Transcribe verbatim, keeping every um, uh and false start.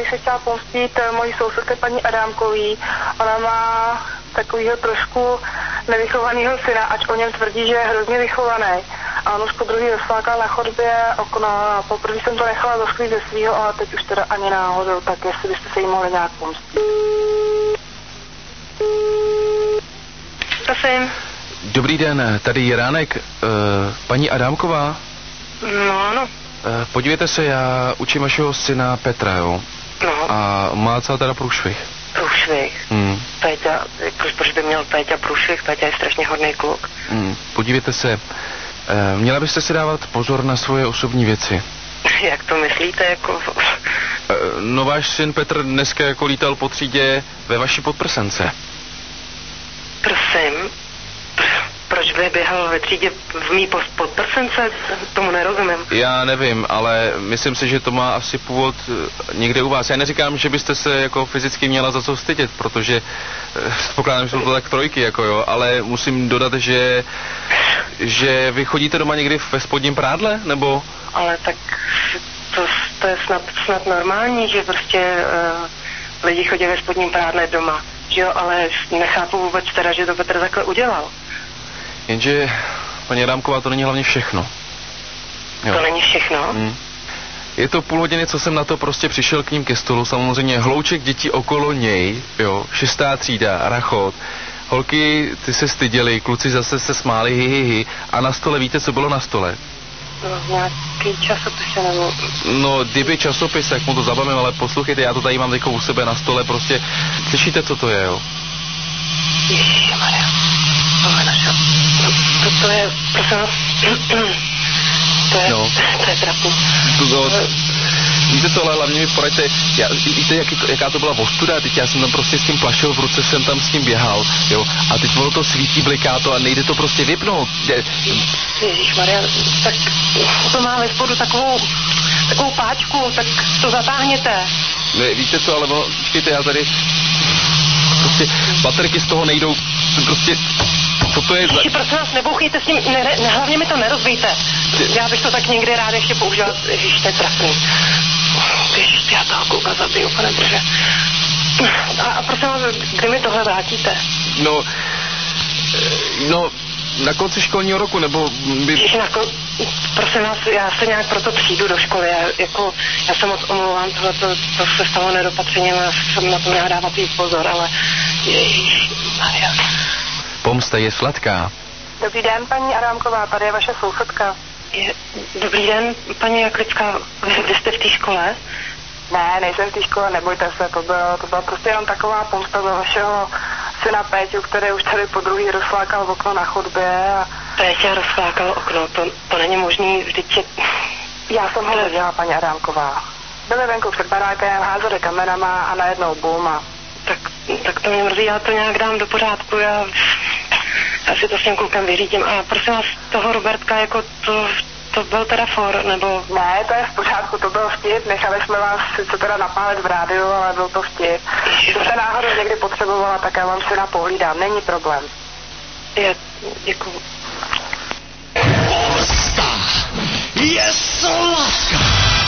bych se chtěla pomstit mojí sousedce paní Adámkový. Ona má takovýho trošku nevychovaného syna, ač o něm tvrdí, že je hrozně vychovaný. A on už po druhý rozflákal na chodbě okno a poprvé jsem to nechala zasklít ze svýho, ale teď už teda ani náhodou, tak jestli byste se jí mohli nějak pomstit. Prosím. Dobrý den, tady Jiránek. Uh, paní Adámková? No, ano. Uh, podívejte se, já učím vašeho syna Petra, jo? No. A má celá teda průšvih. Průšvih? Hmm. Péťa, proč, proč by měl Péťa průšvih? Péťa je strašně hodný kluk. Hmm. Podívejte se, uh, měla byste si dávat pozor na svoje osobní věci. Jak to myslíte, jako... Uh, no váš syn Petr dneska jako lítal po třídě ve vaší podprsence. Prosím, proč by běhal ve třídě v mý podprsence? Tomu nerozumím. Já nevím, ale myslím si, že to má asi původ někde u vás. Já neříkám, že byste se jako fyzicky měla za co stydět, protože pokládám, že jsou to tak trojky, jako jo, ale musím dodat, že že vy chodíte doma někdy ve spodním prádle, nebo? Ale tak to, to je snad, snad normální, že prostě uh, lidi chodí ve spodním prádle doma. Jo, ale nechápu vůbec teda, že to Petr takhle udělal. Jenže, paní Adámková, to není hlavně všechno. Jo. To není všechno? Hmm. Je to půl hodiny, co jsem na to prostě přišel k ním ke stolu, samozřejmě hlouček dětí okolo něj, jo, šestá třída, rachot. Holky, ty se styděly, kluci zase se smáli, hi, hi, hi. A na stole, víte, co bylo na stole? No, nějaký časopis, nebo... No, kdyby časopis, jak mu to zabavím, ale poslouchejte, já to tady mám teďko u sebe na stole, prostě, slyšíte, co to je, jo? Ježišmarja, tohle našel. No, to, to je, prosím vás, to je, no. to je trapný. To, to, víte co, ale hlavně mi poraďte, já, víte, jaký to, jaká to byla ostuda, teď já jsem tam prostě s tím plašil v ruce, jsem tam s tím běhal, jo, a teď ono to svítí, bliká to a nejde to prostě vypnout. Ježišmarja, tak to má ve spodu takovou, takovou páčku, tak to zatáhněte. Ne, víte co, ale ono, počkejte, já tady, prostě baterky z toho nejdou, prostě, co to je za... Ježiši, prosím vás, nebouchejte s tím, ne, ne, hlavně mi to nerozbijte. Já bych to tak někdy rád ještě použil, ježiš, to je trapný. Ježiš, já toho kouka zabiju, pane bože. A, a prosím vás, kdy mi tohle vrátíte? No, no, na konci školního roku, nebo by... Ježiš, na kon... prosím vás, já se nějak proto přijdu do školy, já, jako, já se moc omlouvám, tohle to, to se stalo nedopatřením, já jsem na to měla dávat jí pozor, ale ježiš, Maria. Pomsta je sladká. Dobrý den, paní Adámková, tady je vaše sousedka. Je, dobrý den, paní Jaklická, vy, vy jste v té škole? Ne, nejsem v té škole, nebojte se, to byla, to byla prostě jenom taková pomsta za vašeho syna Péťu, který už tady po druhý rozflákal okno na chodbě a... Péťa rozflákal okno, to, to není možný, vždyť je... Já jsem ho viděla, paní Adámková. Byli venku před barákem, házeli kamenama a najednou bum a... Tak, tak to mě mrzí, já to nějak dám do pořádku, já... Já si to s tím klukem vyřídím. A prosím vás, toho Robertka, jako to, to byl teda for, nebo... Ne, to je v pořádku, to byl vtip. Nechali jsme vás sice teda napálet v rádiu, ale byl to vtip. Když se náhodou někdy potřebovala, tak já vám si napohlídám, není problém. Je, děkuju. Pomsta je sladká.